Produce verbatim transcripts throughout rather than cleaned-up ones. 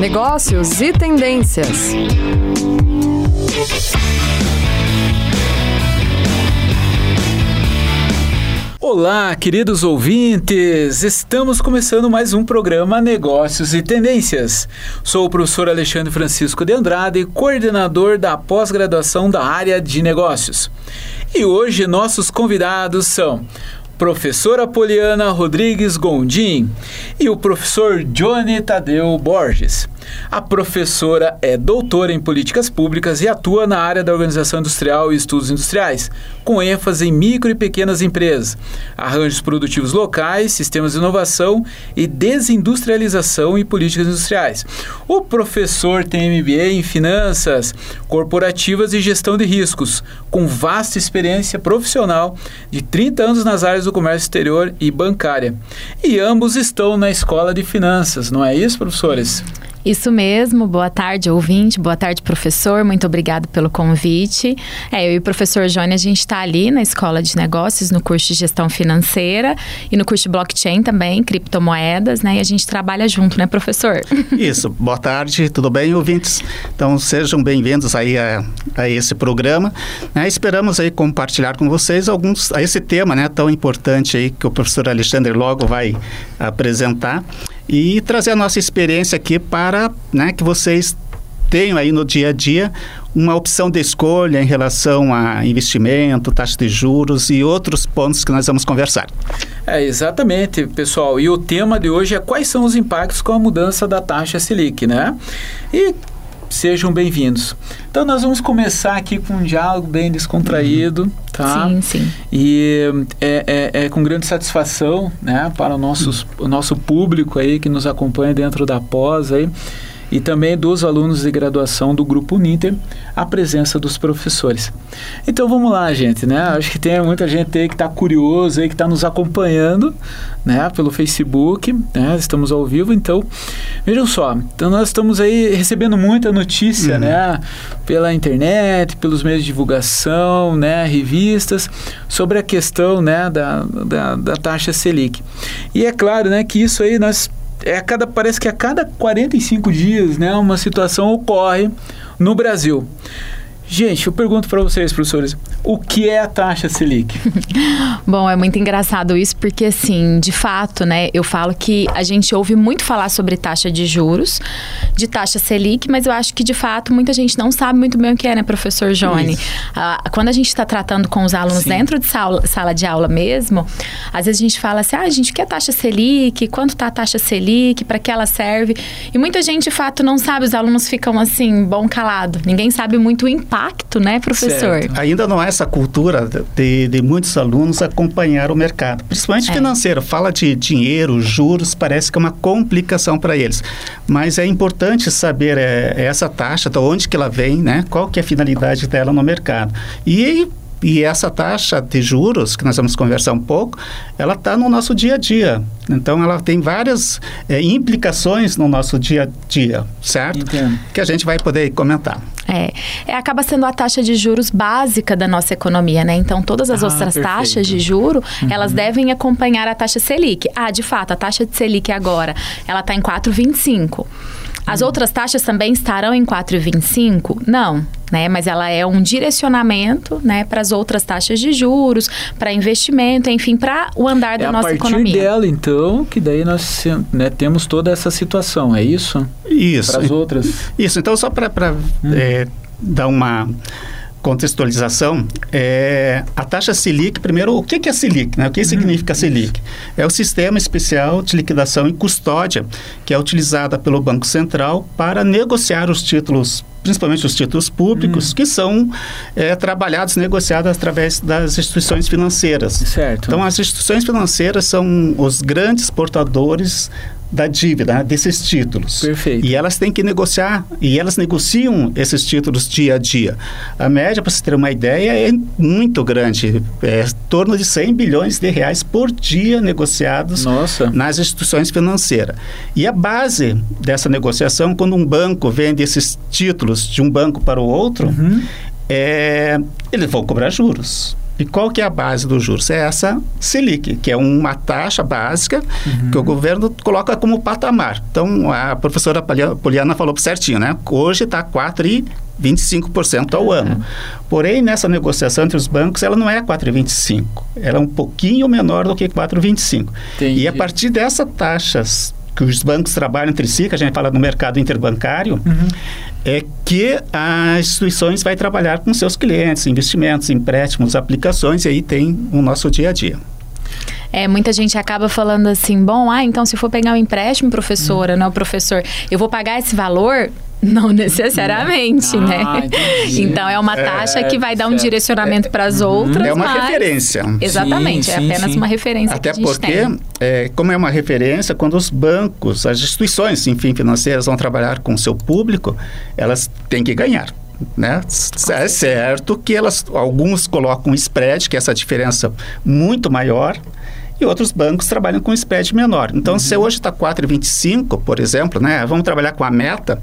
Negócios e tendências. Olá, queridos ouvintes! Estamos começando mais um programa Negócios e Tendências. Sou o professor Alexandre Francisco de Andrade, coordenador da pós-graduação da área de negócios. E hoje nossos convidados são professora Poliana Rodrigues Gondim e o professor Johnny Tadeu Borges. A professora é doutora em políticas públicas e atua na área da organização industrial e estudos industriais, com ênfase em micro e pequenas empresas, arranjos produtivos locais, sistemas de inovação e desindustrialização e políticas industriais. O professor tem M B A em finanças corporativas e gestão de riscos, com vasta experiência profissional de trinta anos nas áreas do comércio exterior e bancária. E ambos estão na Escola de Finanças, não é isso, professores? Isso mesmo, boa tarde, ouvinte, boa tarde, professor, muito obrigado pelo convite. É, eu e o professor Johnny, a gente está ali na Escola de Negócios, no curso de Gestão Financeira e no curso de Blockchain também, criptomoedas, né? E a gente trabalha junto, né, professor? Isso, boa tarde, tudo bem, ouvintes? Então, sejam bem-vindos aí a, a esse programa, né? Esperamos aí compartilhar com vocês alguns, a esse tema, né, tão importante aí que o professor Alexandre logo vai apresentar e trazer a nossa experiência aqui para, né, que vocês tenham aí no dia a dia uma opção de escolha em relação a investimento, taxa de juros e outros pontos que nós vamos conversar. É, exatamente, pessoal. E o tema de hoje é quais são os impactos com a mudança da taxa Selic, né? E sejam bem-vindos. Então, nós vamos começar aqui com um diálogo bem descontraído, tá? Sim, sim. E é, é, é com grande satisfação, né, para o, nossos, o nosso público aí que nos acompanha dentro da pós aí, e também dos alunos de graduação do Grupo Uninter, a presença dos professores. Então, vamos lá, gente, né? Acho que tem muita gente aí que está curioso, aí, que está nos acompanhando, né, pelo Facebook, né? Estamos ao vivo, então, vejam só, então nós estamos aí recebendo muita notícia, uhum. né, pela internet, pelos meios de divulgação, né, revistas, sobre a questão, né, da, da, da taxa Selic. E é claro, né, que isso aí nós É a cada, parece que a cada quarenta e cinco dias, né, uma situação ocorre no Brasil. Gente, eu pergunto para vocês, professores, o que é a taxa Selic? Bom, é muito engraçado isso, porque assim, de fato, né, eu falo que a gente ouve muito falar sobre taxa de juros, de taxa Selic, mas eu acho que de fato muita gente não sabe muito bem o que é, né, professor Johnny? Ah, quando a gente está tratando com os alunos Sim. dentro de sala, sala de aula mesmo, às vezes a gente fala assim, ah, gente, o que é taxa Selic? Quanto está a taxa Selic? Para que ela serve? E muita gente de fato não sabe, os alunos ficam assim, bom calado, ninguém sabe muito o impacto. Impacto, né, professor? Certo. Ainda não há essa cultura de, de muitos alunos acompanhar o mercado, principalmente é. financeiro. Fala de dinheiro, juros, parece que é uma complicação para eles. Mas é importante saber é, essa taxa, de onde que ela vem, né? Qual que é a finalidade dela no mercado. E E essa taxa de juros, que nós vamos conversar um pouco, ela está no nosso dia a dia. Então, ela tem várias é, implicações no nosso dia a dia, certo? Entendo. Que a gente vai poder comentar. É, é, acaba sendo a taxa de juros básica da nossa economia, né? Então, todas as ah, outras perfeito. taxas de juro, uhum. elas devem acompanhar a taxa Selic. Ah, de fato, a taxa de Selic agora, ela está em quatro vírgula vinte e cinco. As uhum. outras taxas também estarão em quatro vírgula vinte e cinco? Não, né? Mas ela é um direcionamento, né, para as outras taxas de juros, para investimento, enfim, para o andar da é nossa economia. É a partir dela, então, que daí nós, né, temos toda essa situação, é isso? Isso. Para as outras. Isso, então só para hum. é, dar uma contextualização, é, a taxa Selic, primeiro, o que é Selic? Né? O que uhum. significa Selic? É o Sistema Especial de Liquidação e Custódia, que é utilizada pelo Banco Central para negociar os títulos, principalmente os títulos públicos, uhum. que são é, trabalhados, negociados através das instituições financeiras. Certo. Então, as instituições financeiras são os grandes portadores da dívida, né, desses títulos. Perfeito. E elas têm que negociar, e elas negociam esses títulos dia a dia. A média, para você ter uma ideia, é muito grande. É em torno de cem bilhões de reais por dia negociados Nossa. nas instituições financeiras. E a base dessa negociação, quando um banco vende esses títulos de um banco para o outro, uhum. é, eles vão cobrar juros. E qual que é a base dos juros? É essa Selic, que é uma taxa básica uhum. que o governo coloca como patamar. Então, a professora Poliana falou certinho, né? Hoje está quatro vírgula vinte e cinco por cento ao ano. Porém, nessa negociação entre os bancos, ela não é quatro vírgula vinte e cinco por cento. Ela é um pouquinho menor do que quatro vírgula vinte e cinco por cento. Entendi. E a partir dessas taxas que os bancos trabalham entre si, que a gente fala no mercado interbancário, uhum. é que as instituições vai trabalhar com seus clientes, investimentos, empréstimos, aplicações, e aí tem o nosso dia a dia. É, muita gente acaba falando assim, bom, ah, então se for pegar um empréstimo, professora, uhum. não, professor, eu vou pagar esse valor? Não necessariamente, ah, né? Entendi. Então, é uma taxa é, que vai dar um certo. direcionamento é, para as outras. É uma mas... referência. Exatamente, sim, é apenas sim. uma referência. Até que a gente porque, tem. É, como é uma referência, quando os bancos, as instituições, enfim, financeiras vão trabalhar com o seu público, elas têm que ganhar. Né? É certo que elas, alguns colocam um spread, que é essa diferença muito maior, e outros bancos trabalham com spread menor. Então, uhum. se hoje está quatro vírgula vinte e cinco por cento, por exemplo, né? Vamos trabalhar com a meta.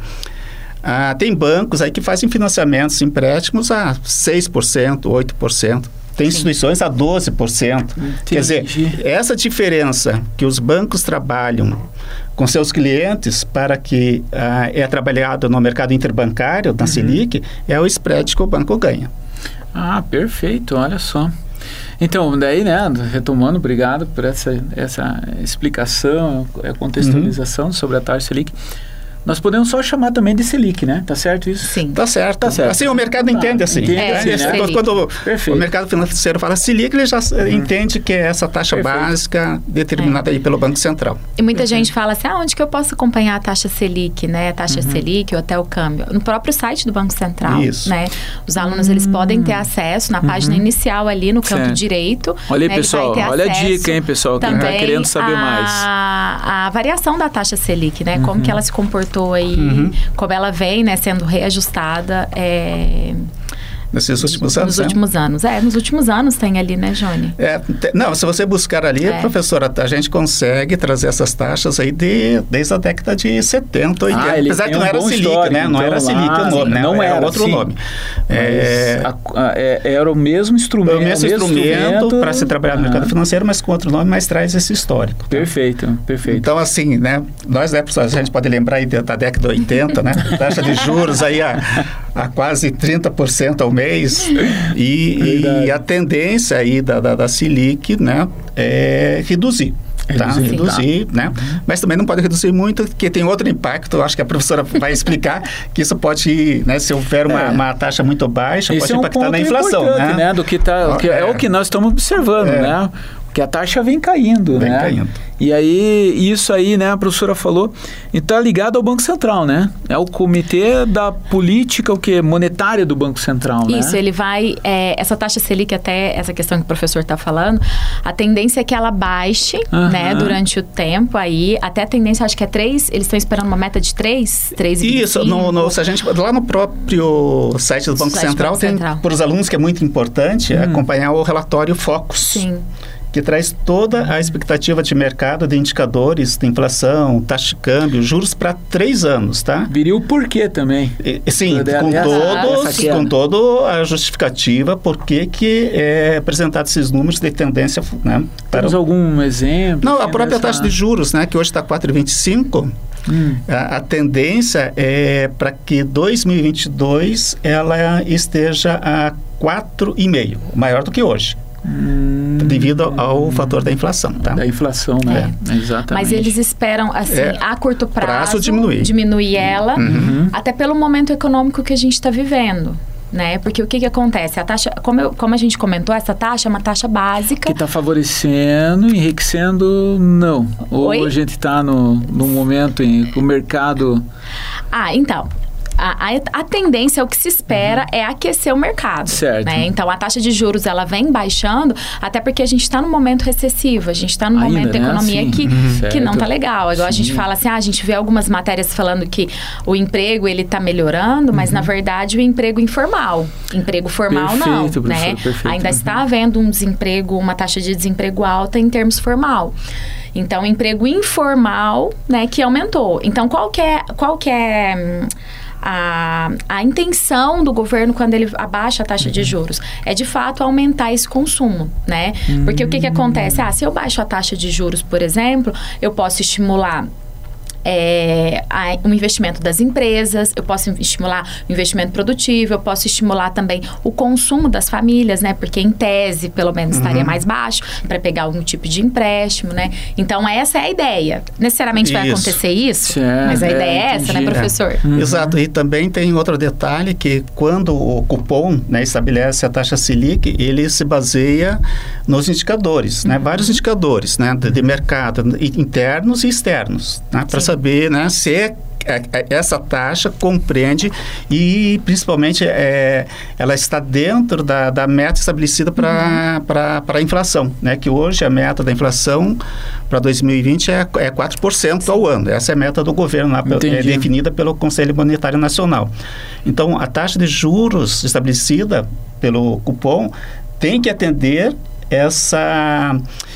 Ah, tem bancos aí que fazem financiamentos, empréstimos a seis por cento, oito por cento. Tem Sim. instituições a doze por cento. Entendi. Quer dizer, essa diferença que os bancos trabalham com seus clientes para que ah, é trabalhado no mercado interbancário, na uhum. Selic, é o spread que o banco ganha. Ah, perfeito, olha só. Então, daí, né, retomando, obrigado por essa, essa explicação, a contextualização uhum. sobre a taxa Selic. Nós podemos só chamar também de Selic, né? Tá certo isso? Sim. Tá certo. Tá certo. Assim, o mercado ah, entende assim. Entende é, assim, né? Quando, quando o mercado financeiro fala Selic, ele já uhum. entende que é essa taxa Perfeito. básica determinada é. aí pelo Banco Central. E muita Perfeito. gente fala assim, ah, onde que eu posso acompanhar a taxa Selic, né? A taxa uhum. Selic ou até o câmbio? No próprio site do Banco Central, isso. né? Os alunos, uhum. eles podem ter acesso na página uhum. inicial ali no campo certo. direito. Olha aí, né? pessoal, olha a dica, hein, pessoal, quem tá querendo saber a, mais. A variação da taxa Selic, né? Uhum. Como que ela se comportou aí, uhum. como ela vem, né, sendo reajustada é, nesses últimos anos. Nos últimos anos. É, nos últimos anos tem ali, né, Johnny? É, te, não, se você buscar ali, é. professora, a gente consegue trazer essas taxas aí de, desde a década de setenta, oitenta. Ah, apesar que não um era Selic, né? Não então, era Selic lá, o nome, né? Não era, era outro sim. nome. É, a, a, é, era o mesmo instrumento. O mesmo, mesmo instrumento para se trabalhar no mercado financeiro, mas com outro nome, mas traz esse histórico. Perfeito, né? perfeito. Então, assim, né? Nós, né, a gente pode lembrar aí da década de oitenta, né? Taxa de juros aí a, a quase trinta por cento ao mês. E, e a tendência aí da, da, da Selic, né, é reduzir. Tá? Reduzir, reduzir tá. né? Uhum. Mas também não pode reduzir muito, porque tem outro impacto, eu acho que a professora vai explicar, que isso pode, né, se houver uma, é. uma taxa muito baixa, Esse pode é um impactar na inflação. Né? né? Do que tá, que é. é o que nós estamos observando, é. né? Que a taxa vem caindo, vem né? caindo. E aí, isso aí, né, a professora falou, e está ligado ao Banco Central, né? É o comitê da política, o que? Monetária do Banco Central, né? Isso, ele vai, é, essa taxa Selic, até essa questão que o professor está falando, a tendência é que ela baixe, uhum. né, durante o tempo aí, até a tendência, acho que é três, eles estão esperando uma meta de três, três e vinte e cinco. Isso, no, no, se a gente, lá no próprio site do Banco site Central, do Banco tem, Central. Para os alunos, que é muito importante, hum. acompanhar o relatório Focus. Sim. Que traz toda a expectativa de mercado de indicadores de inflação, taxa de câmbio, juros para três anos, tá? Viria o porquê também. E, sim, com, todos, com toda a justificativa por que que é apresentado esses números de tendência, né? Para Temos o... algum exemplo? Não, a própria dessa... taxa de juros, né? Que hoje está quatro vírgula vinte e cinco. Hum. A, a tendência é para que dois mil e vinte e dois ela esteja a quatro vírgula cinco, maior do que hoje. Hum, devido ao, ao fator da inflação, tá? Da inflação, né? É. Exatamente. Mas eles esperam, assim, é, a curto prazo, prazo diminuir. diminuir ela, uhum. até pelo momento econômico que a gente está vivendo. Né? Porque o que que acontece? A taxa, como, eu, como a gente comentou, essa taxa é uma taxa básica. Que está favorecendo, enriquecendo, não. Ou Oi? a gente está no, no momento em que o mercado... Ah, então... A, a, a tendência, o que se espera uhum. é aquecer o mercado. Certo. Né? Então, a taxa de juros, ela vem baixando, até porque a gente está num momento recessivo, a gente está num Ainda, momento da né? economia Sim. que, uhum. que não está legal. Igual Sim. a gente fala assim, ah, a gente vê algumas matérias falando que o emprego, ele está melhorando, mas, uhum. na verdade, o emprego informal. Emprego formal, perfeito, não. Né? Perfeito. Ainda uhum. está havendo um desemprego, uma taxa de desemprego alta em termos formal. Então, o emprego informal, né, que aumentou. Então, qual que é... Qual que é a, a intenção do governo quando ele abaixa a taxa de juros é, de fato, aumentar esse consumo, né? Porque o que que acontece? Ah, se eu baixo a taxa de juros, por exemplo, eu posso estimular É, a, um investimento das empresas, eu posso estimular o investimento produtivo, eu posso estimular também o consumo das famílias, né? Porque em tese, pelo menos, uhum. estaria mais baixo para pegar algum tipo de empréstimo, né? Então, essa é a ideia. Necessariamente vai isso. acontecer isso, é, mas a é, ideia é essa, entendi. né, professor? É. Uhum. Exato. E também tem outro detalhe que quando o cupom, né, estabelece a taxa Selic, ele se baseia nos indicadores, uhum. né? Vários indicadores, né? De, de mercado, internos e externos, né? Para saber, né, se é, é, essa taxa compreende e, principalmente, é, ela está dentro da, da meta estabelecida para uhum. a inflação, né? Que hoje a meta da inflação para dois mil e vinte é, é quatro por cento ao ano. Essa é a meta do governo, lá, é definida pelo Conselho Monetário Nacional. Então, a taxa de juros estabelecida pelo cupom tem que atender essa...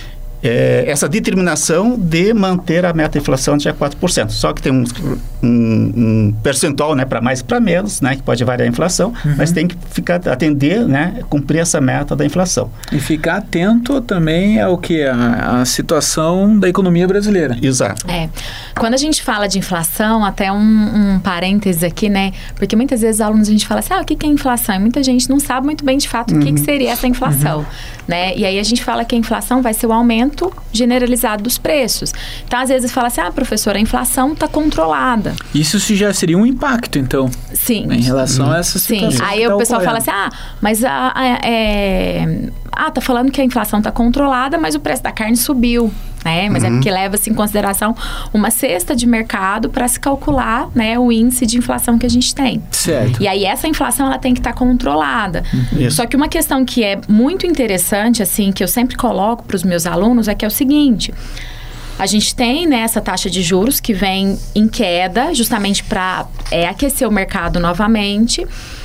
É, essa determinação de manter a meta de inflação de quatro por cento. Só que tem um, um, um percentual, né, para mais e para menos, né, que pode variar a inflação, uhum. mas tem que ficar, atender, né, cumprir essa meta da inflação. E ficar atento também ao que? A, a situação da economia brasileira. Exato. É. Quando a gente fala de inflação, até um, um parênteses aqui, né, porque muitas vezes alunos a gente fala assim, ah, o que, que é inflação? E muita gente não sabe muito bem, de fato, uhum. o que, que seria essa inflação, uhum. né? E aí a gente fala que a inflação vai ser o aumento generalizado dos preços. Então, às vezes, fala assim, ah, professora, a inflação está controlada. Isso já seria um impacto, então. Sim. Em relação a essa situação. Sim. Aí tá o pessoal ocorrendo. Fala assim, ah, mas a, a, é... ah, tá falando que a inflação está controlada, mas o preço da carne subiu. Né? Mas uhum. é porque leva-se em consideração uma cesta de mercado para se calcular, né, o índice de inflação que a gente tem. Certo. E aí essa inflação ela tem que estar tá controlada. Uhum. Só que uma questão que é muito interessante, assim, que eu sempre coloco para os meus alunos é que é o seguinte: a gente tem, né, essa taxa de juros que vem em queda justamente para é, aquecer o mercado novamente.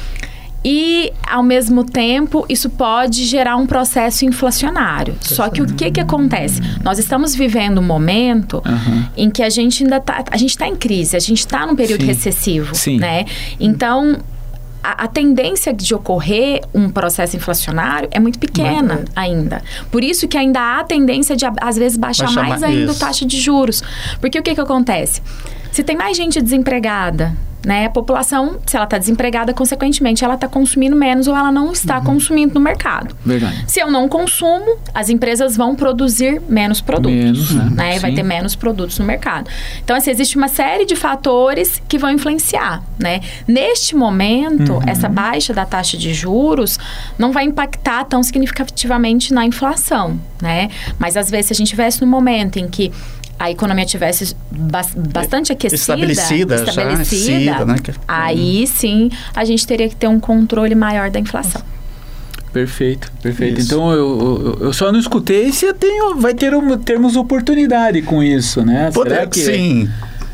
E, ao mesmo tempo, isso pode gerar um processo inflacionário. Só que o que que acontece? Nós estamos vivendo um momento uhum. em que a gente ainda está... A gente está em crise, a gente está num período Sim. recessivo, Sim. né? Então, a, a tendência de ocorrer um processo inflacionário é muito pequena uhum. ainda. Por isso que ainda há a tendência de, às vezes, baixar, baixar mais ainda a taxa de juros. Porque o que que acontece? Se tem mais gente desempregada... Né? A população, se ela está desempregada, consequentemente, ela está consumindo menos ou ela não está uhum. consumindo no mercado. Verdade. Se eu não consumo, as empresas vão produzir menos produtos. Menos, né? né? Vai ter menos produtos no mercado. Então, assim, existe uma série de fatores que vão influenciar. Né? Neste momento, uhum. essa baixa da taxa de juros não vai impactar tão significativamente na inflação. Né? Mas, às vezes, se a gente tivesse no momento em que a economia tivesse ba- bastante aquecida, estabelecida, estabelecida já, né? aí sim a gente teria que ter um controle maior da inflação. Perfeito, perfeito. Isso. Então, eu, eu, eu só não escutei se eu tenho, vai ter um, termos oportunidade com isso, né? Poder, será que, sim.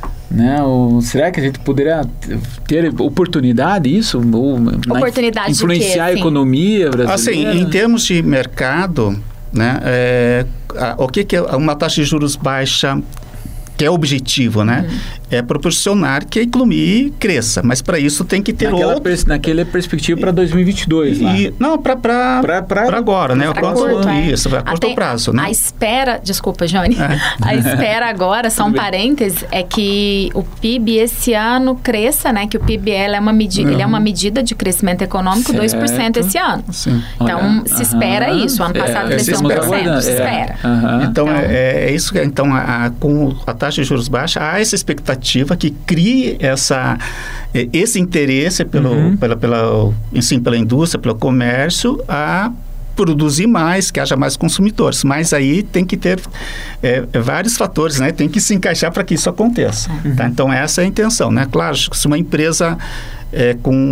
Né, ou, será que a gente poderia ter oportunidade isso? Ou, oportunidade influenciar de quê, a economia brasileira? Assim, em termos de mercado... Né? É, a, o que, que é uma taxa de juros baixa, que é objetivo, né? Uhum. É proporcionar que a economia cresça, mas para isso tem que ter naquela outro... Pers- naquela perspectiva para dois mil e vinte e dois, lá. E, não, para agora, né? Pra curto, é. Isso, para curto prazo, né? A espera... Desculpa, Johnny. É. A espera agora, só um parênteses, é que o P I B esse ano cresça, né? Que o P I B ela é, uma medi- uhum. ele é uma medida de crescimento econômico, certo. dois por cento esse ano. Sim. Então, Olha, se espera uhum. isso. O ano passado é, cresceu um por cento. Se espera. É. Uhum. Então, então é, é isso que... Então, a, a, com a taxa de juros baixa, há essa expectativa que crie essa, esse interesse pelo, uhum. pela, pela, enfim, pela indústria, pelo comércio, a produzir mais, que haja mais consumidores. Mas aí tem que ter é, vários fatores, né? Tem que se encaixar para que isso aconteça. Uhum. Tá? Então, essa é a intenção, né? Claro, se uma empresa é,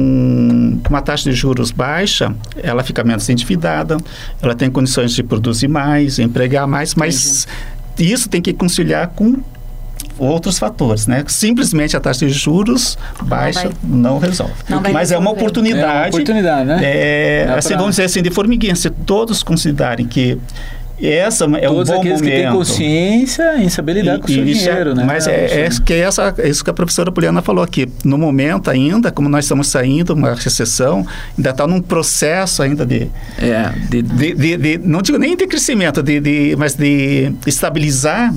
com uma taxa de juros baixa, ela fica menos endividada, ela tem condições de produzir mais, empregar mais, mas uhum. isso tem que conciliar com outros fatores, né? Simplesmente a taxa de juros baixa não, não resolve. Não Mas é uma oportunidade. É uma oportunidade, né? É, assim, pra... Vamos dizer assim, de formiguinha. Se todos considerarem que essa é Todos um bom aqueles momento. que têm consciência em saber lidar E- com o seu e isso é- dinheiro, né? Mas é, é, que é essa, é isso que a professora Poliana falou aqui. No momento ainda, como nós estamos saindo de uma recessão, ainda está num processo ainda de, É, de, de, de, de- não digo nem de crescimento, de, de, mas de estabilizar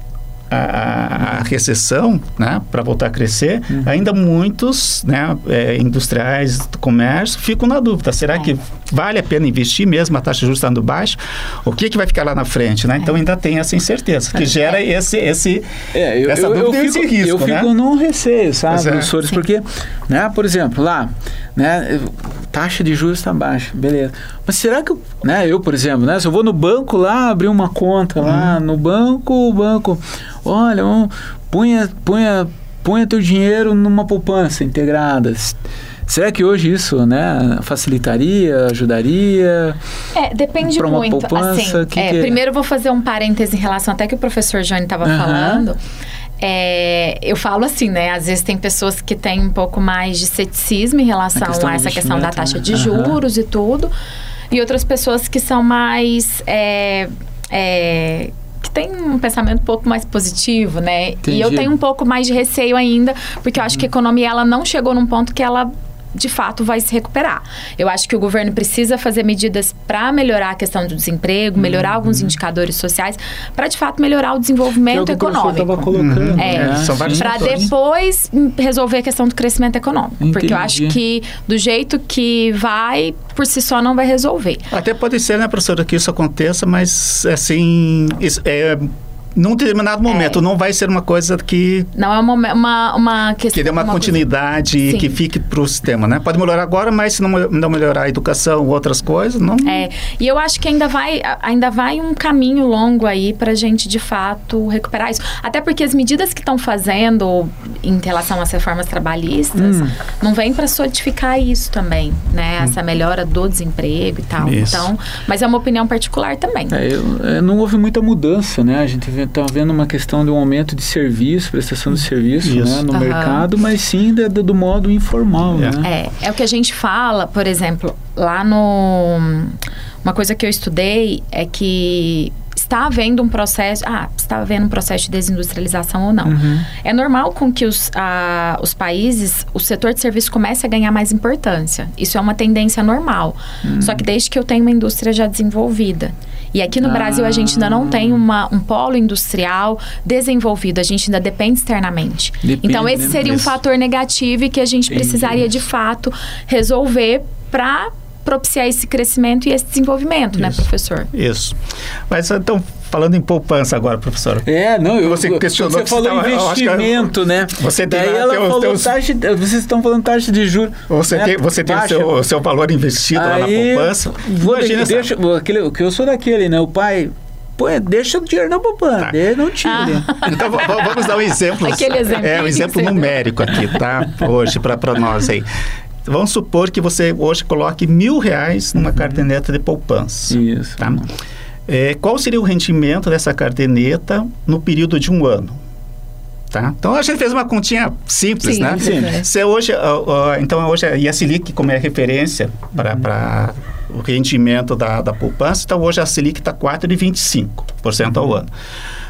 a, a recessão, né, para voltar a crescer. Uhum. Ainda muitos, né, é, industriais do comércio ficam na dúvida. Será É. que vale a pena investir mesmo a taxa de juros estando baixa? O que, que vai ficar lá na frente, né? Então ainda tem essa incerteza, que gera esse, esse, É, eu, essa eu, eu dúvida e fico, esse risco, eu né? fico num receio, sabe, Pois é. professores? Sim. Porque, né, por exemplo, lá, né, taxa de juros está baixa, beleza. Mas será que, eu, né, eu, por exemplo, né, se eu vou no banco lá, abrir uma conta lá, no banco, o banco, olha, um, punha, punha, punha teu dinheiro numa poupança integrada. Será que hoje isso, né, facilitaria, ajudaria? É, depende Pra uma muito. poupança, assim, que é, que é? Primeiro eu vou fazer um parêntese em relação até que o professor Johnny estava Aham. falando. É, eu falo assim, né? Às vezes tem pessoas que têm um pouco mais de ceticismo em relação A questão a do essa questão da investimento, taxa né? de Aham. juros e tudo. E outras pessoas que são mais... é, é, que tem um pensamento um pouco mais positivo, né? Entendi. E eu tenho um pouco mais de receio ainda, porque eu acho que a economia ela não chegou num ponto que ela de fato vai se recuperar. Eu acho que o governo precisa fazer medidas para melhorar a questão do desemprego, melhorar alguns indicadores sociais, para de fato melhorar o desenvolvimento Que é o que o professor econômico. estava colocando. É, né? são vários Para fatores. depois hum, resolver a questão do crescimento econômico. Porque eu Entendi. acho que do jeito que vai, por si só não vai resolver. Até pode ser, né, professora, que isso aconteça, mas, assim, isso, é, num determinado momento, não vai ser uma coisa que, Não é uma, uma, uma questão... que dê uma, uma continuidade coisa- e Sim. que fique para o sistema, né? Pode melhorar agora, mas se não, não melhorar a educação ou outras coisas, não... É, e eu acho que ainda vai, ainda vai um caminho longo aí para a gente, de fato, recuperar isso. Até porque as medidas que estão fazendo em relação às reformas trabalhistas Hum. não vem para solidificar isso também, né? Essa melhora do desemprego e tal. Isso. Então, mas é uma opinião particular também. É, eu- é, não houve muita mudança, né? A gente está vendo uma questão de um aumento de serviço, prestação de serviço, Isso. né, no Aham. mercado, mas sim do, do modo informal, É. né? É, é o que a gente fala, por exemplo, lá no... Uma coisa que eu estudei é que está havendo um processo... Ah, está havendo um processo de desindustrialização ou não. Uhum. É normal com que os, ah, os países, o setor de serviço comece a ganhar mais importância. Isso é uma tendência normal. Hum. Só que desde que eu tenho uma indústria já desenvolvida. E aqui no Ah. Brasil a gente ainda não tem uma, um polo industrial desenvolvido. A gente ainda depende externamente. Depende, então esse né? seria um Isso. fator negativo e que a gente Entendi. precisaria de fato resolver para propiciar esse crescimento e esse desenvolvimento, né, Isso. professor? Isso. Mas, então, falando em poupança agora, professora. É, não, eu, Você questionou você que falou você tava- eu acho que investimento, né? você tem Daí lá ela teus- falou teus- taxa, de- vocês estão falando taxa de juros. Você né, tem, você tem o baixa. seu, o seu valor investido lá na Aí, poupança. Vou Imagina essa- deixa, aquele, que eu sou daquele, né? O pai, pô, deixa o dinheiro na poupança, Tá. ele não tira. Então, v- v- vamos dar um exemplo. Aquele exemplinho É, um exemplo que você numérico aqui, tá? Hoje, para nós aí. Vamos supor que você hoje coloque mil reais numa caderneta de poupança. Isso. Tá? É, qual seria o rendimento dessa caderneta no período de um ano? Tá? Então, a gente fez uma continha simples, Sim, né? sim. Se hoje, ó, ó, então, hoje, e a Selic, como é referência para o rendimento da, da poupança, então hoje a Selic está quatro vírgula vinte e cinco por cento ao ano.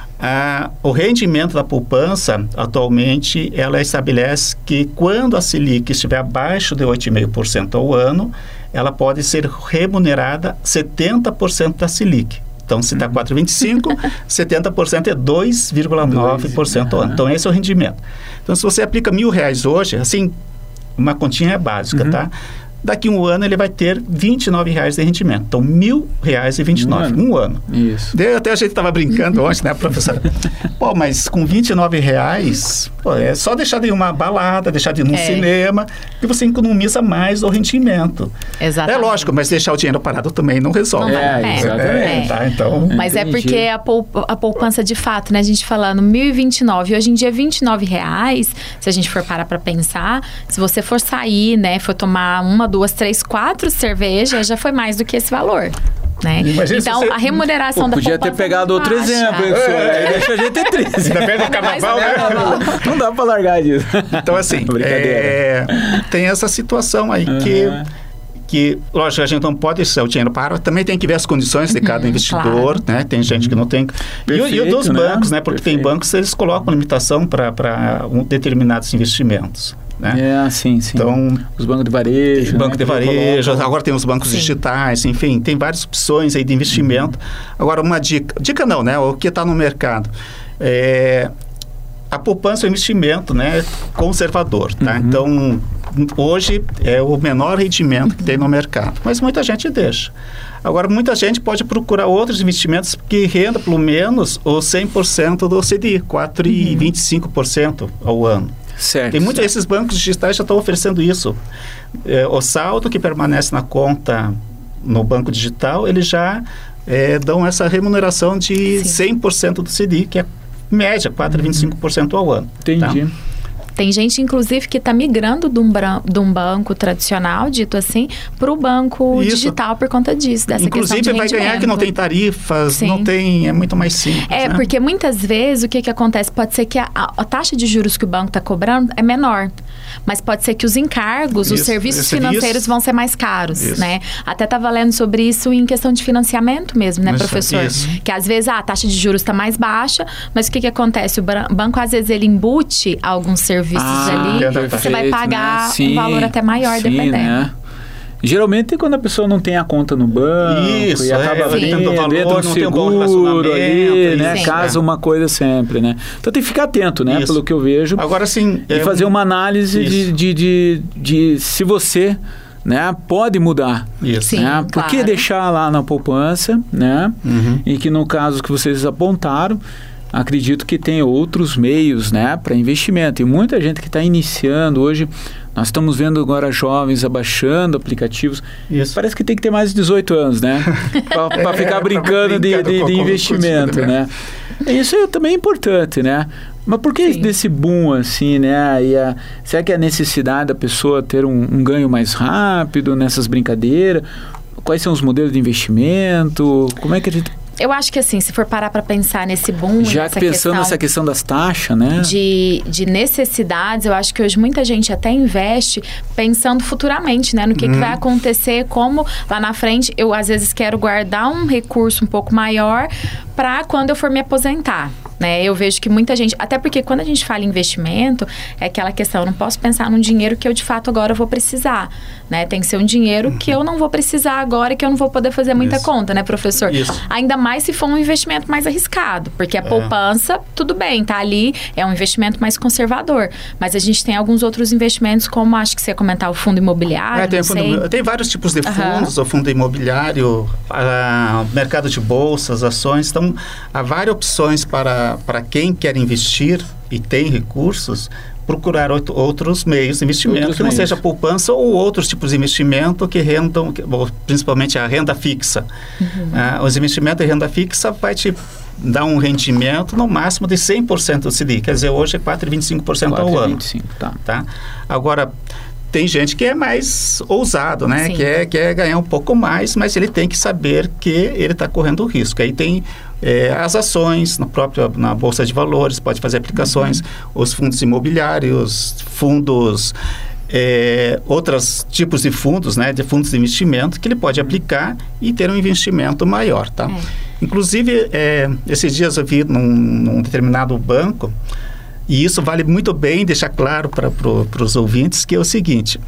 Ah, o rendimento da poupança, atualmente, ela estabelece que quando a Selic estiver abaixo de oito vírgula cinco por cento ao ano, ela pode ser remunerada setenta por cento da Selic. Então, se está quatro vírgula vinte e cinco, setenta por cento é dois vírgula nove por cento ao ano. Então, esse é o rendimento. Então, se você aplica mil reais hoje, assim, uma continha básica, Uhum. tá? Daqui a um ano ele vai ter vinte e nove reais de rendimento. Então, mil reais e vinte e nove. Um Um ano. Isso. Daí até a gente estava brincando ontem, né, professora? Pô, mas com vinte e nove reais, pô, é só deixar de ir uma balada, deixar de ir num É. cinema, que você economiza mais do rendimento. Exatamente. É lógico, mas deixar o dinheiro parado também não resolve. Não vai. É, É. exatamente. É. Tá, então... Mas é Entendi. porque a, poup- a poupança, de fato, né? A gente falando mil e vinte e nove, hoje em dia vinte e nove reais, se a gente for parar pra pensar, se você for sair, né? For tomar uma, duas, três, quatro cervejas, já foi mais do que esse valor. Né? Imagina se Então, você- a remuneração Pô, da podia ter poupança é pegado muito outro baixa. exemplo, hein, senhor? Aí deixa a gente triste. Ainda perde o Ainda mais carnaval, no né? carnaval. Não dá pra largar disso. Então, assim, Brincadeira. é, tem essa situação aí que, Uhum. que, lógico, a gente não pode ser o dinheiro para, também tem que ver as condições de cada uhum, investidor, claro. né? Tem gente uhum. que não tem... Perfeito, e, e dos bancos, né? né? Porque Perfeito. tem bancos, eles colocam limitação para um, determinados investimentos. Né? É, sim, sim. Então, os bancos de varejo. Banco né, de varejo, agora tem os bancos sim. digitais, enfim, tem várias opções aí de investimento. Uhum. Agora, uma dica, dica não, né? O que está no mercado. É, a poupança é um investimento, né, conservador, tá? Uhum. Então, hoje é o menor rendimento que tem no mercado, mas muita gente deixa. Agora, muita gente pode procurar outros investimentos que rendam pelo menos o cem por cento do C D I, quatro vírgula vinte e cinco por cento ao ano. Certo. Tem muitos certo. Esses bancos digitais já estão oferecendo isso. É, o saldo que permanece na conta no banco digital, eles já é, dão essa remuneração de Sim. cem por cento do C D I, que é média, quatro vírgula vinte e cinco por cento ao ano. Entendi. Tá? Tem gente, inclusive, que está migrando de um, de um banco tradicional, dito assim, para o banco Isso. digital por conta disso, dessa Inclusive, questão de vai ganhar que não tem tarifas, Sim. não tem... É muito mais simples, É, né? porque muitas vezes o que, que acontece? Pode ser que a, a taxa de juros que o banco está cobrando é menor, mas pode ser que os encargos, isso, os serviços financeiros isso. vão ser mais caros, isso. né? Até estava lendo sobre isso em questão de financiamento mesmo, né, isso, professor? Isso. Que às vezes ah, a taxa de juros está mais baixa, mas o que, que acontece? O banco, às vezes, ele embute alguns serviços Ah, ali, perfeito, você vai pagar né? Sim, um valor até maior, sim, dependendo. Né? Geralmente quando a pessoa não tem a conta no banco Isso, e acaba é, vendo, valor, dentro do não seguro tem ali, né? Sim. Casa é. uma coisa sempre, né? Então tem que ficar atento, né? Isso. Pelo que eu vejo. Agora sim... E é fazer um... uma análise de, de, de, de se você... Né, pode mudar. Isso. Sim, né? Por claro. que deixar lá na poupança, né? Uhum. E que no caso que vocês apontaram, acredito que tem outros meios, né, para investimento. E muita gente que está iniciando hoje, nós estamos vendo agora jovens abaixando aplicativos. Isso. Parece que tem que ter mais de dezoito anos, né? Para é, ficar brincando de, de, de investimento, né? Isso é também importante, né? Mas por que Sim. desse boom assim, né? E a, será que é a necessidade da pessoa ter um, um ganho mais rápido nessas brincadeiras? Quais são os modelos de investimento? Como é que a gente... Eu acho que assim, se for parar para pensar nesse boom... Já nessa pensando questão nessa questão das taxas, né? De, de necessidades, eu acho que hoje muita gente até investe pensando futuramente, né? No que, hum. que vai acontecer, como lá na frente eu às vezes quero guardar um recurso um pouco maior para quando eu for me aposentar. Né? Eu vejo que muita gente... Até porque quando a gente fala em investimento, é aquela questão, eu não posso pensar num dinheiro que eu de fato agora vou precisar. Né? Tem que ser um dinheiro uhum. que eu não vou precisar agora e que eu não vou poder fazer muita Isso. conta, né, professor? Isso. Ainda mais se for um investimento mais arriscado. Porque a é. poupança, tudo bem, tá ali, é um investimento mais conservador. Mas a gente tem alguns outros investimentos, como acho que você ia comentar, o fundo imobiliário, é, tem, não sei. Fundo, tem vários tipos de fundos, uhum. o fundo imobiliário, a, o mercado de bolsas, ações. Então, há várias opções para, para quem quer investir e tem recursos, procurar outros meios de investimento, outros que não meios. seja poupança ou outros tipos de investimento que rendam, principalmente a renda fixa. Uhum. Ah, os investimentos de renda fixa vai te dar um rendimento no máximo de cem por cento do C D I, quer dizer, hoje é quatro vírgula vinte e cinco por cento ao ano. vinte e cinco, tá. Tá? Agora, tem gente que é mais ousado, né? Que é, quer ganhar um pouco mais, mas ele tem que saber que ele está correndo o risco. Aí tem é, as ações, na própria na Bolsa de Valores, pode fazer aplicações, uhum. os fundos imobiliários, fundos, é, outros tipos de fundos, né? De fundos de investimento que ele pode aplicar e ter um investimento maior, tá? É. Inclusive, é, esses dias eu vi num, num determinado banco. E isso vale muito bem deixar claro para pro, os ouvintes que é o seguinte,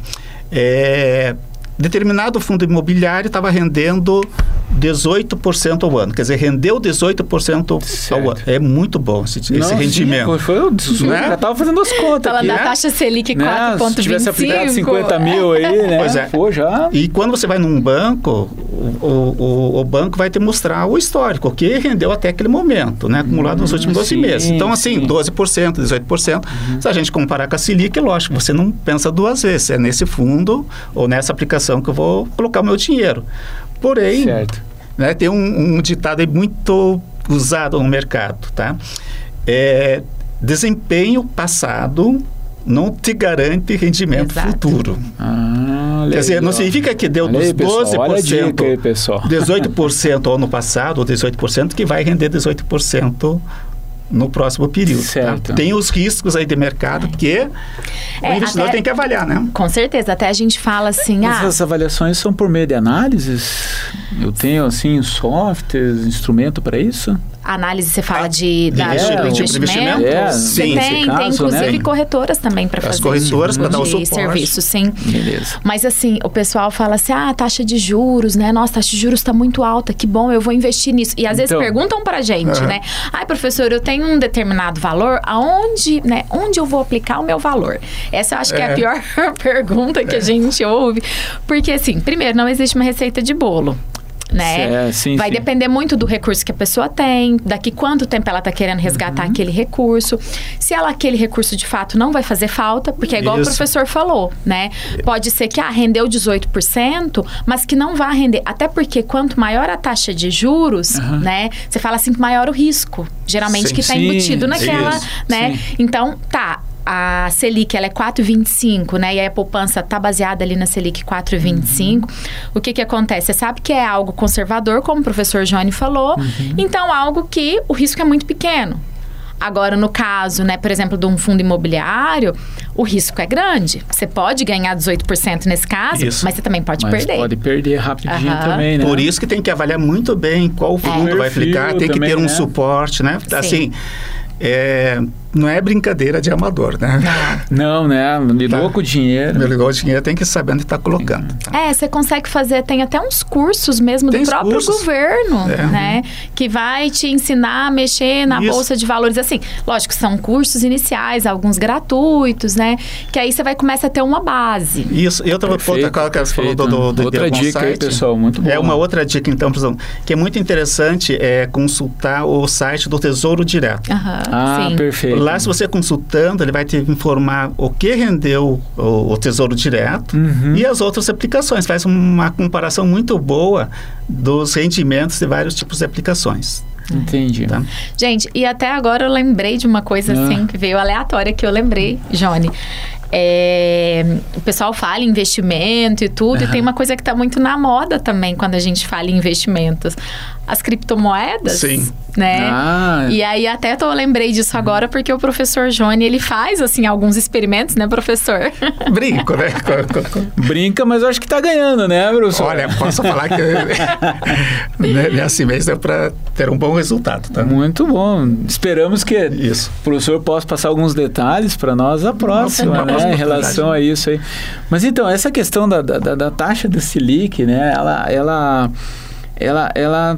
é, determinado fundo imobiliário estava rendendo dezoito por cento ao ano, quer dizer, rendeu dezoito por cento certo. Ao ano. É muito bom esse, esse Não, rendimento. Sim, foi o dezoito, né? Já estava fazendo as contas. Falando aqui, da né? taxa Selic quatro vírgula vinte e cinco. Se tivesse aplicado cinquenta mil aí, né? Pois é. Pô, já... E quando você vai num banco, o, o, o banco vai te mostrar o histórico, o que rendeu até aquele momento, né? Acumulado hum, nos últimos doze sim, meses. Então, assim, sim. doze por cento, dezoito por cento. Uhum. Se a gente comparar com a Selic, lógico, você não pensa duas vezes. É nesse fundo ou nessa aplicação que eu vou colocar o meu dinheiro. Porém... Certo. Né, tem um, um ditado aí muito usado no mercado, tá? É, desempenho passado não te garante rendimento Exato. Futuro. Ah, Quer dizer, não significa que deu dos doze por cento, aí, pessoal. dezoito por cento ano passado ou dezoito por cento que vai render dezoito por cento no próximo período. Certo. Tá? Tem os riscos aí de mercado, porque É, o investidor até- tem que avaliar, né? Com certeza, até a gente fala assim, Mas ah, as avaliações são por meio de análises? Eu tenho, assim, softwares, instrumento para isso? análise você fala Ah, de, da, de- do de- de investimento? É, Você sim, tem, nesse tem caso, inclusive né? corretoras também para fazer As corretoras esse para tipo dar o de suporte. serviço, sim. Beleza. Mas assim, o pessoal fala assim, ah, a taxa de juros, né? Nossa, a taxa de juros está muito alta, que bom, eu vou investir nisso. E às vezes Então. perguntam pra gente, Uhum. né? Ai, professor, eu tenho um determinado valor, aonde, né? Onde eu vou aplicar o meu valor? Essa eu acho que é, É. a pior pergunta que a gente ouve. Porque assim, primeiro, não existe uma receita de bolo. Né? É, sim, Vai sim. depender muito do recurso que a pessoa tem, daqui quanto tempo ela está querendo resgatar Uhum. aquele recurso, se ela aquele recurso de fato não vai fazer falta, porque é igual Isso. o professor falou, né? Pode ser que ah, rendeu dezoito por cento, mas que não vá render, até porque quanto maior a taxa de juros, né? Você fala assim que maior o risco, geralmente Sim. que está Sim, embutido naquela, isso, né? sim. Então, tá. A Selic, ela é quatro vírgula vinte e cinco, né? E aí a poupança tá baseada ali na Selic quatro vírgula vinte e cinco. O que que acontece? Você sabe que é algo conservador, como o professor Johnny falou. Então, algo que o risco é muito pequeno. Agora, no caso, né, por exemplo, de um fundo imobiliário, o risco é grande. Você pode ganhar dezoito por cento nesse caso, Isso. mas você também pode Mas perder. pode perder rapidinho Aham. também, né? Por isso que tem que avaliar muito bem qual fundo É. vai aplicar, Perfil tem que também, ter um né? suporte, né? Assim, é, não é brincadeira de amador, né? Não, né? Lidou Tá. com o dinheiro. Meu legal, o dinheiro tem que saber onde está colocando. É, você consegue fazer, tem até uns cursos mesmo Tem do os próprio cursos. governo, É. né? Que vai te ensinar a mexer na Isso. Bolsa de Valores. Assim, lógico, são cursos iniciais, alguns gratuitos, né? Que aí você vai começar a ter uma base. Isso, e outra Perfeito, outra coisa que você falou do, perfeito. do, do Outra de algum dica aí, site, pessoal, muito boa. É uma outra dica, então, pessoal, que é muito interessante é consultar o site do Tesouro Direto. Aham, Ah, sim. perfeito. Lá, se você consultando, ele vai te informar o que rendeu o, o Tesouro Direto Uhum. e as outras aplicações. Faz uma comparação muito boa dos rendimentos de vários tipos de aplicações. Entendi. Tá? Gente, e até agora eu lembrei de uma coisa Ah. assim, que veio aleatória que eu lembrei, Johnny. É, o pessoal fala em investimento e tudo, e tem uma coisa que está muito na moda também quando a gente fala em investimentos. As criptomoedas, Sim. né? Ah, E aí até tô, eu lembrei disso agora porque o professor Johnny, ele faz assim alguns experimentos, né, professor? Brinco, né? Com- com- com- brinca, mas eu acho que tá ganhando, né, professor? Olha, posso falar que né, nesse mês é para ter um bom resultado, tá? Muito bom. Esperamos que Isso. o professor possa passar alguns detalhes para nós a próxima, Uma né, próxima em relação a oportunidade. isso aí. Mas então, essa questão da, da, da- da taxa da Selic, né, ela, ela, ela, ela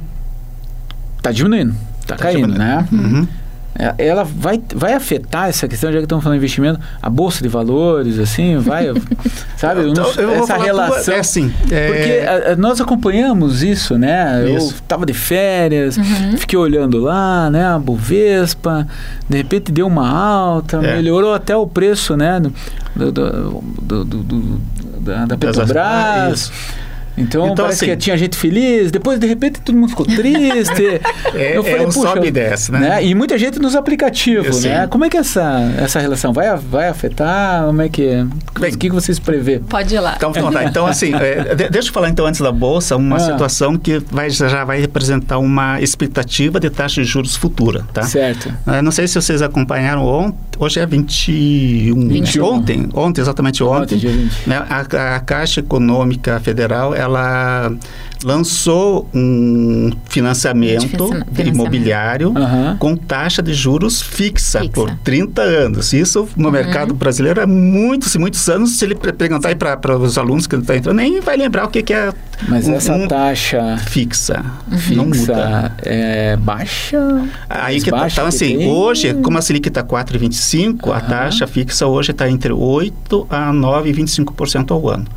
tá diminuindo, tá, Tá caindo, diminuindo. né? Uhum. É, Ela vai, vai afetar essa questão, já que estamos falando de investimento, a bolsa de valores, assim, vai, sabe? Eu não- Eu vou essa falar relação. tua- é assim, é- Porque a- a- nós acompanhamos isso, né? Eu Isso. estava de férias, fiquei olhando lá, né? A Bovespa, de repente deu uma alta, É. melhorou até o preço, né? Do, do- do- do- do- da, da Das- Petrobras. Ah, isso. Então, Então, parece assim- que tinha gente feliz, depois de repente todo mundo ficou triste. É- é um sobe e desce, né? E muita gente nos aplicativos, Sim. né? Como é que é essa, essa relação? Vai, vai afetar? Como é que... Bem, o que que vocês prevê? Pode ir lá. Então, então, tá. Então, assim, é, de- deixa eu falar então antes da Bolsa, uma Ah. situação que vai, já vai representar uma expectativa de taxa de juros futura, tá? Certo. É, não sei se vocês acompanharam ontem, hoje é vinte e um, vinte e um. ontem, ontem, exatamente Ontem, ontem, dia vinte. né, a, a Caixa Econômica Federal, ela lançou um financiamento, Financiamento. imobiliário Aham. com taxa de juros fixa, Fixa. por trinta anos. Isso no mercado brasileiro é muitos e muitos anos. Se ele pre- perguntar aí para os alunos que estão entrando, nem vai lembrar o que, que é Mas um- essa um- taxa fixa. Não muda. fixa é baixa? Aí Mais que tá, baixa então, que assim, tem? hoje, como a Selic está quatro vírgula vinte e cinco, a Aham. taxa fixa hoje está entre oito a nove vírgula vinte e cinco por cento ao ano.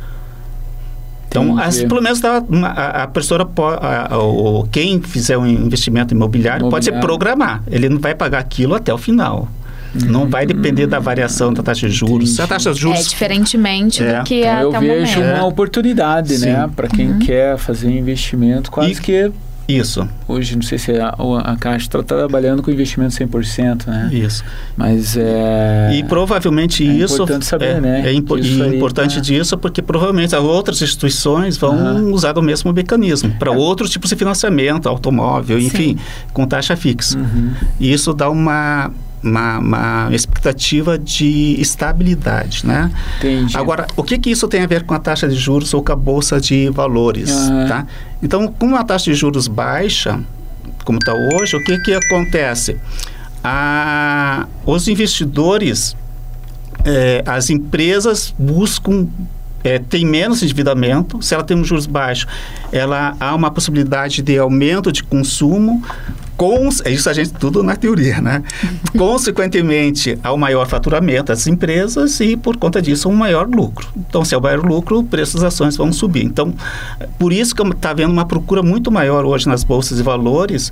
Então, Entendi. as, pelo menos dá uma- a, a pessoa pode, a, a, o, quem fizer um investimento imobiliário, pode se Imobiliário. programar. Ele não vai pagar aquilo até o final. Não vai depender da variação da taxa de juros. Se a taxa de É juros diferentemente É. do que Então é eu até o vejo momento. uma oportunidade, Sim. né? Para quem quer fazer investimento, quase E- que Isso. Hoje, não sei se a, a Caixa está trabalhando com investimento cem por cento, né? Isso. Mas é... E provavelmente é isso... importante saber, é, né? É impo isso e importante tá... disso porque provavelmente as outras instituições vão uhum. usar o mesmo mecanismo para é. outros tipos de financiamento, automóvel, Sim. enfim, com taxa fixa. Uhum. E isso dá uma... Uma, uma expectativa de estabilidade, né? Entendi. Agora, o que que isso tem a ver com a taxa de juros ou com a bolsa de valores, uhum. tá? Então, com uma taxa de juros baixa, como está hoje, o que que acontece? A, os investidores, é, as empresas buscam É, tem menos endividamento. Se ela tem um juros baixo, ela há uma possibilidade de aumento de consumo. Com, isso a gente tudo na teoria, né? Consequentemente, há um maior faturamento das empresas e, por conta disso, um maior lucro. Então, se é o maior lucro, o preço das ações vão subir. Então, por isso que está havendo uma procura muito maior hoje nas bolsas de valores,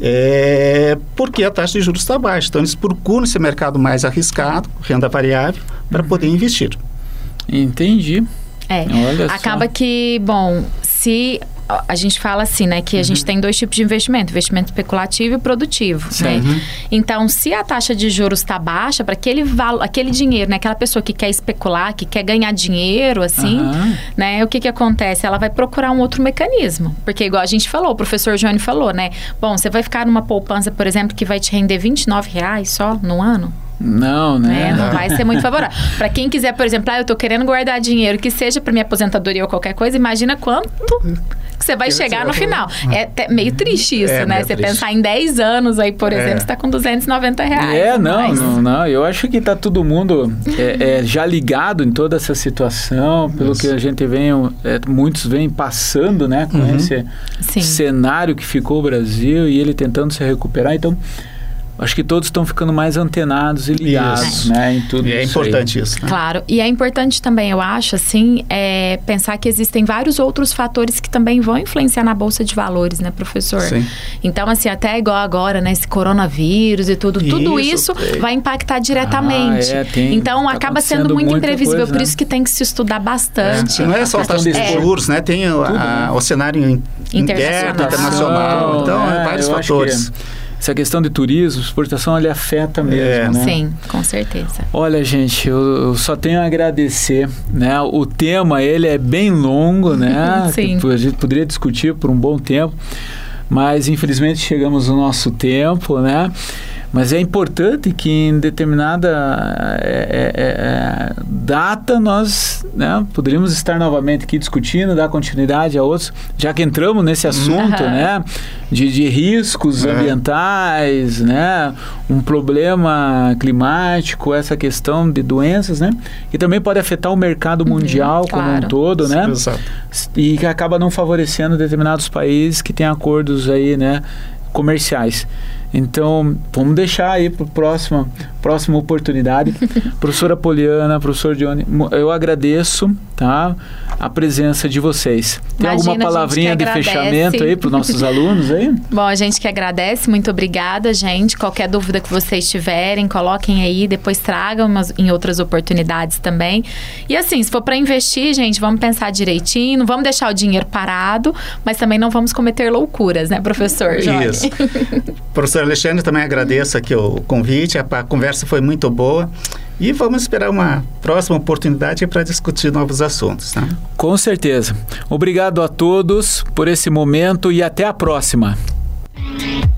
é, porque a taxa de juros está baixa. Então, eles procuram esse mercado mais arriscado, renda variável, para uhum. poder investir. Entendi. É, Olha acaba só. que, bom, se a gente fala assim, né, que a uhum. gente tem dois tipos de investimento, investimento especulativo e produtivo, né? Uhum. Então, se a taxa de juros está baixa, para aquele valo, aquele dinheiro, né, aquela pessoa que quer especular, que quer ganhar dinheiro, assim, uhum. né, o que que acontece? Ela vai procurar um outro mecanismo, porque igual a gente falou, o professor Johnny falou, né, bom, você vai ficar numa poupança, por exemplo, que vai te render vinte e nove reais só no ano? Não, né? É, não vai ser muito favorável. Para quem quiser, por exemplo, ah, eu tô querendo guardar dinheiro, que seja para minha aposentadoria ou qualquer coisa, imagina quanto que você vai que chegar no final. É meio triste isso, é, né? Você triste. Pensar em dez anos aí, por é. exemplo, você tá com duzentos e noventa reais. É, não, não, não. Eu acho que tá todo mundo é, é, já ligado em toda essa situação, pelo isso. que a gente vem, é, muitos vêm passando, né? Com uhum. esse Sim. cenário que ficou o Brasil e ele tentando se recuperar. Então, acho que todos estão ficando mais antenados e ligados, né, em tudo isso. E é importante aí. isso. Né? Claro. E é importante também, eu acho, assim, é, pensar que existem vários outros fatores que também vão influenciar na Bolsa de Valores, né, professor? Sim. Então, assim, até igual agora, né, esse coronavírus e tudo, tudo isso, isso vai impactar diretamente. Ah, é, tem, então, tá acaba sendo muito imprevisível, coisa, por né? isso que tem que se estudar bastante. É. Não é só a taxa de juros, né? Tem o, tudo, a, né? o cenário internacional, internacional. Então, é, vários fatores. Essa questão de turismo, exportação, ele afeta mesmo, é. né? Sim, com certeza. Olha, gente, eu, eu só tenho a agradecer, né? O tema, ele é bem longo, né? Sim. A gente poderia discutir por um bom tempo, mas infelizmente chegamos no nosso tempo, né? Mas é importante que em determinada é, é, é, data nós, né, poderíamos estar novamente aqui discutindo, dar continuidade a outros, já que entramos nesse assunto, uhum. né, de, de riscos uhum. ambientais, né, um problema climático, essa questão de doenças, né, que também pode afetar o mercado mundial uhum, como claro. um todo, né, Exato. e que acaba não favorecendo determinados países que têm acordos aí, né, comerciais. Então, vamos deixar aí para a próxima, próxima oportunidade. Professora Poliana, professor Johnny, eu agradeço, tá, a presença de vocês. Tem Imagina, alguma palavrinha de fechamento aí para os nossos alunos aí? Bom, a gente que agradece, muito obrigada, gente. Qualquer dúvida que vocês tiverem, coloquem aí, depois tragam umas, em outras oportunidades também. E assim, se for para investir, gente, vamos pensar direitinho, não vamos deixar o dinheiro parado, mas também não vamos cometer loucuras, né, professor Johnny? Isso. Professor Alexandre, também agradeço aqui o convite, a, a conversa foi muito boa e vamos esperar uma próxima oportunidade para discutir novos assuntos. Né? Com certeza. Obrigado a todos por esse momento e até a próxima.